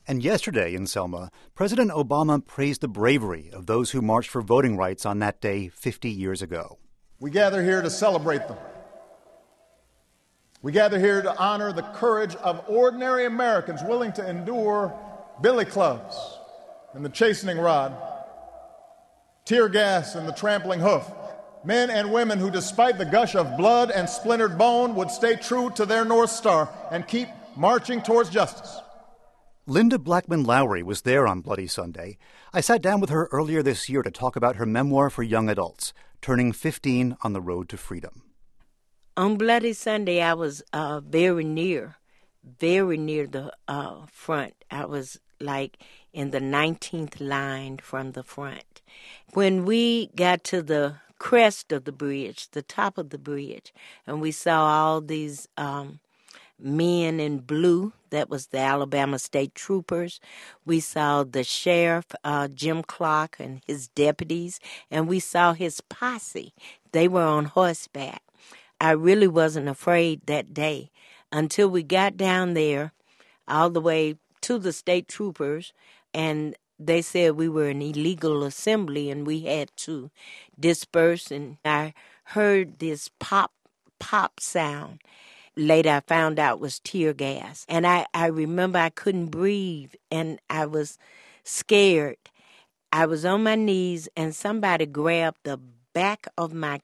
And yesterday in Selma, President Obama praised the bravery of those who marched for voting rights on that day 50 years ago. We gather here to celebrate them. We gather here to honor the courage of ordinary Americans willing to endure billy clubs and the chastening rod, tear gas and the trampling hoof. Men and women who, despite the gush of blood and splintered bone, would stay true to their North Star and keep marching towards justice. Linda Blackman Lowry was there on Bloody Sunday. I sat down with her earlier this year to talk about her memoir for young adults, Turning 15 on the Road to Freedom. On Bloody Sunday, I was very near the front. I was like in the 19th line from the front. When we got to the crest of the bridge, the top of the bridge, and we saw all these men in blue, that was the Alabama State Troopers. We saw the sheriff, Jim Clark, and his deputies, and we saw his posse. They were on horseback. I really wasn't afraid that day until we got down there all the way to the state troopers, and they said we were an illegal assembly and we had to disperse, and I heard this pop sound. Later I found out it was tear gas. And I remember I couldn't breathe and I was scared. I was on my knees and somebody grabbed the back of my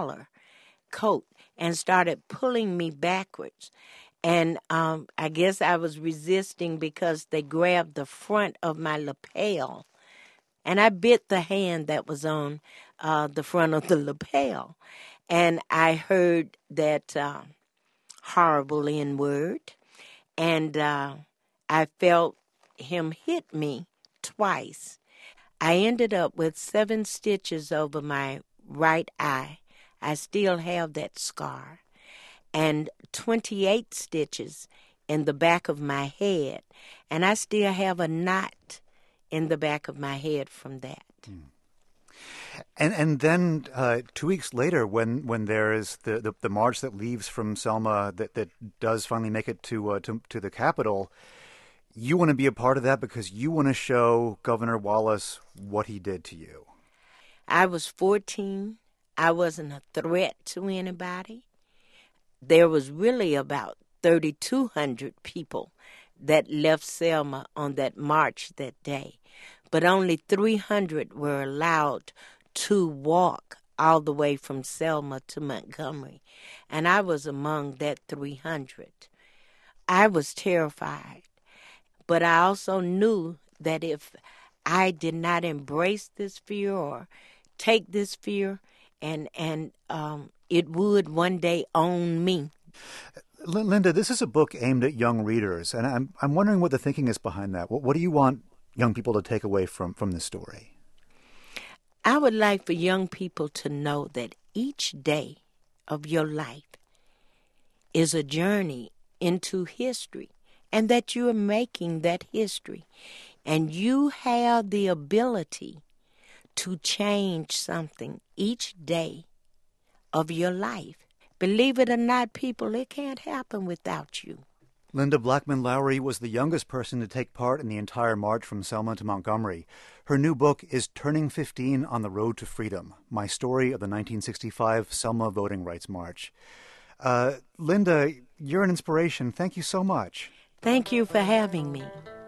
coat and started pulling me backwards. And I guess I was resisting because they grabbed the front of my lapel. And I bit the hand that was on the front of the lapel. And I heard that horrible N-word. And I felt him hit me twice. I ended up with 7 stitches over my right eye. I still have that scar. And 28 stitches in the back of my head. And I still have a knot in the back of my head from that. And then 2 weeks later, when there is the march that leaves from Selma that does finally make it to the Capitol, you want to be a part of that because you want to show Governor Wallace what he did to you. I was 14. I wasn't a threat to anybody. There was really about 3,200 people that left Selma on that march that day, but only 300 were allowed to walk all the way from Selma to Montgomery, and I was among that 300. I was terrified, but I also knew that if I did not embrace this fear or take this fear, and it would one day own me. Linda, this is a book aimed at young readers, and I'm wondering what the thinking is behind that. What do you want young people to take away from this story? I would like for young people to know that each day of your life is a journey into history, and that you are making that history, and you have the ability to change something each day of your life. Believe it or not, people, it can't happen without you. Linda Blackman Lowry was the youngest person to take part in the entire march from Selma to Montgomery. Her new book is Turning 15 on the Road to Freedom, My Story of the 1965 Selma Voting Rights March. Linda, you're an inspiration. Thank you so much. Thank you for having me.